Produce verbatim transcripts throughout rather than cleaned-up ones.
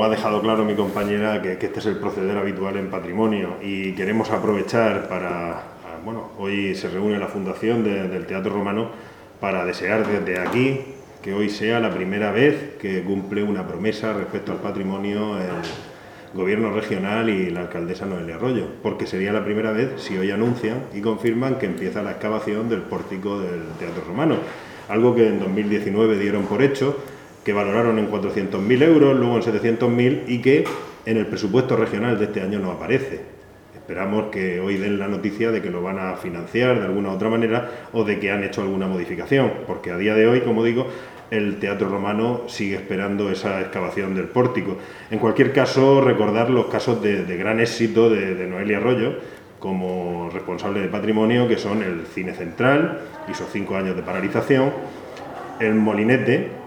como ha dejado claro mi compañera, que, que este es el proceder habitual en patrimonio y queremos aprovechar para, bueno, hoy se reúne la Fundación de, del Teatro Romano para desear desde aquí que hoy sea la primera vez que cumple una promesa respecto al patrimonio el Gobierno regional y la alcaldesa Noelia Arroyo, porque sería la primera vez si hoy anuncian y confirman que empieza la excavación del pórtico del Teatro Romano, algo que en dos mil diecinueve dieron por hecho, que valoraron en cuatrocientos mil euros, luego en setecientos mil y que en el presupuesto regional de este año no aparece. Esperamos que hoy den la noticia de que lo van a financiar de alguna u otra manera o de que han hecho alguna modificación, porque a día de hoy, como digo, el Teatro Romano sigue esperando esa excavación del pórtico. En cualquier caso, recordar los casos de, de gran éxito de, de Noelia Arroyo como responsable de patrimonio, que son el Cine Central y sus cinco años de paralización, el Molinete,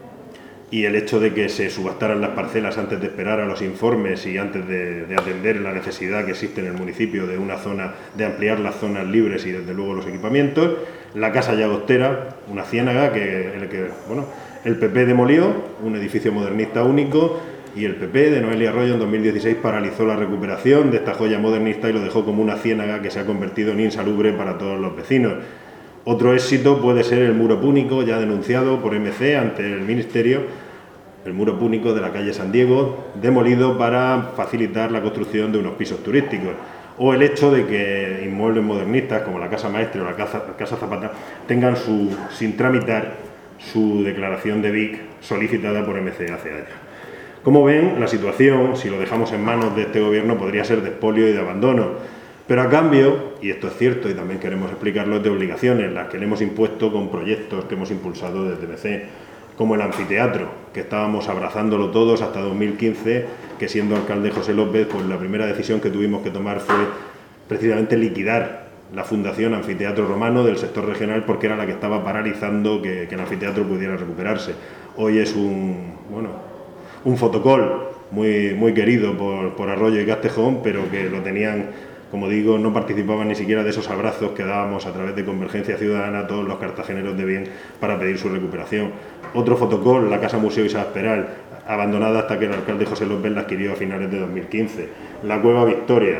y el hecho de que se subastaran las parcelas antes de esperar a los informes y antes de, de atender la necesidad que existe en el municipio de una zona, de ampliar las zonas libres y desde luego los equipamientos, la Casa Llagostera, una ciénaga que el, que, bueno, el P P demolió, un edificio modernista único, y el P P de Noelia Arroyo en dos mil dieciséis paralizó la recuperación de esta joya modernista y lo dejó como una ciénaga que se ha convertido en insalubre para todos los vecinos. Otro éxito puede ser el muro púnico, ya denunciado por M C ante el Ministerio, el muro púnico de la calle San Diego, demolido para facilitar la construcción de unos pisos turísticos. O el hecho de que inmuebles modernistas como la Casa Maestre o la Casa, Casa Zapata tengan su, sin tramitar su declaración de B I C solicitada por M C hace años. Como ven, la situación, si lo dejamos en manos de este gobierno, podría ser de expolio y de abandono. Pero a cambio, y esto es cierto y también queremos explicarlo, es de obligaciones, las que le hemos impuesto con proyectos que hemos impulsado desde M C, como el anfiteatro, que estábamos abrazándolo todos hasta dos mil quince, que siendo alcalde José López, pues la primera decisión que tuvimos que tomar fue precisamente liquidar la Fundación Anfiteatro Romano del sector regional, porque era la que estaba paralizando que, que el anfiteatro pudiera recuperarse. Hoy es un, bueno, un fotocol muy, muy querido por, por Arroyo y Castejón, pero que lo tenían... Como digo, no participaban ni siquiera de esos abrazos que dábamos a través de Convergencia Ciudadana a todos los cartageneros de bien para pedir su recuperación. Otro fotocol, la Casa Museo Isabel Peral, abandonada hasta que el alcalde José López la adquirió a finales de dos mil quince. La Cueva Victoria,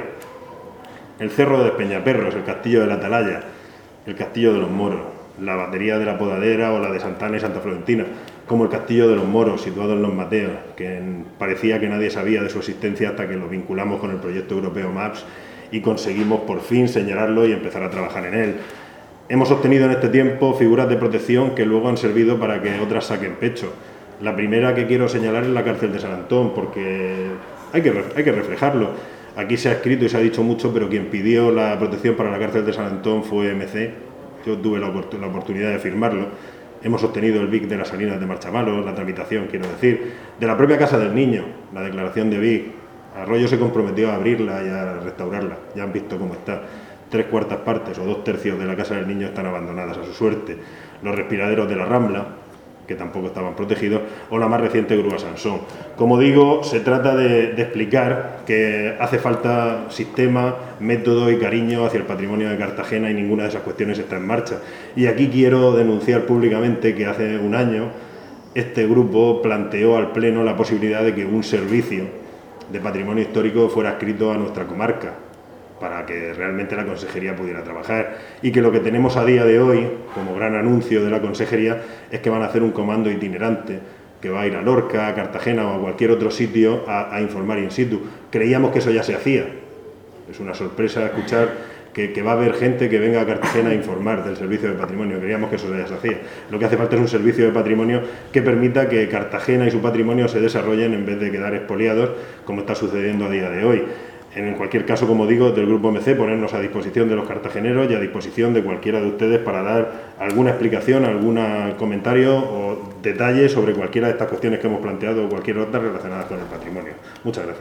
el Cerro de Despeñaperros, el Castillo de la Atalaya, el Castillo de los Moros, la Batería de la Podadera o la de Santana y Santa Florentina, como el Castillo de los Moros, situado en Los Mateos, que parecía que nadie sabía de su existencia hasta que lo vinculamos con el proyecto europeo MAPS y conseguimos por fin señalarlo y empezar a trabajar en él. Hemos obtenido en este tiempo figuras de protección que luego han servido para que otras saquen pecho. La primera que quiero señalar es la cárcel de San Antón, porque hay que, hay que reflejarlo. Aquí se ha escrito y se ha dicho mucho, pero quien pidió la protección para la cárcel de San Antón fue M C. Yo tuve la, oport- la oportunidad de firmarlo. Hemos obtenido el B I C de las Salinas de Marchamalos, la tramitación, quiero decir, de la propia Casa del Niño, la declaración de B I C. Arroyo se comprometió a abrirla y a restaurarla. Ya han visto cómo está. Tres cuartas partes o dos tercios de la Casa del Niño están abandonadas a su suerte. Los respiraderos de la Rambla, que tampoco estaban protegidos, o la más reciente grúa Sansón. Como digo, se trata de, de explicar que hace falta sistema, método y cariño hacia el patrimonio de Cartagena y ninguna de esas cuestiones está en marcha. Y aquí quiero denunciar públicamente que hace un año este grupo planteó al Pleno la posibilidad de que un servicio de patrimonio histórico fuera adscrito a nuestra comarca, para que realmente la consejería pudiera trabajar. Y que lo que tenemos a día de hoy, como gran anuncio de la consejería, es que van a hacer un comando itinerante, que va a ir a Lorca, a Cartagena o a cualquier otro sitio a, a informar in situ. Creíamos que eso ya se hacía. Es una sorpresa escuchar que, que va a haber gente que venga a Cartagena a informar del servicio de patrimonio. Creíamos que eso ya se hacía. Lo que hace falta es un servicio de patrimonio que permita que Cartagena y su patrimonio se desarrollen en vez de quedar expoliados, como está sucediendo a día de hoy. En cualquier caso, como digo, del Grupo M C, ponernos a disposición de los cartageneros y a disposición de cualquiera de ustedes para dar alguna explicación, algún comentario o detalle sobre cualquiera de estas cuestiones que hemos planteado o cualquier otra relacionadas con el patrimonio. Muchas gracias.